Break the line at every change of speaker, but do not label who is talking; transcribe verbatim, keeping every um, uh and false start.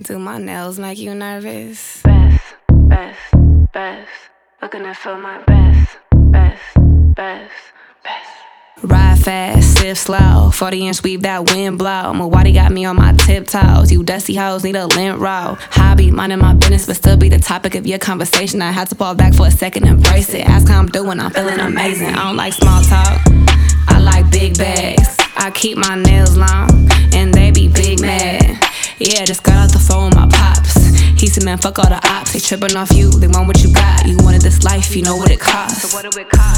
Do my nails make you nervous?
Best, best, best. Looking to feel my best, best, best, best.
Ride fast, sip slow, forty inch sweep that wind blow. Mawadi got me on my tiptoes. You dusty hoes need a lint roll. Hobby, minding my business, but still be the topic of your conversation. I had to fall back for a second, embrace it. Ask how I'm doing, I'm feeling amazing. I don't like small talk, I like big bags. I keep my nails long, and they be big mad. Yeah, just got out the phone with my pops. He said, man, fuck all the ops. They tripping off you, they want what you got. You wanted this life, you know what it costs.
So what do it cost?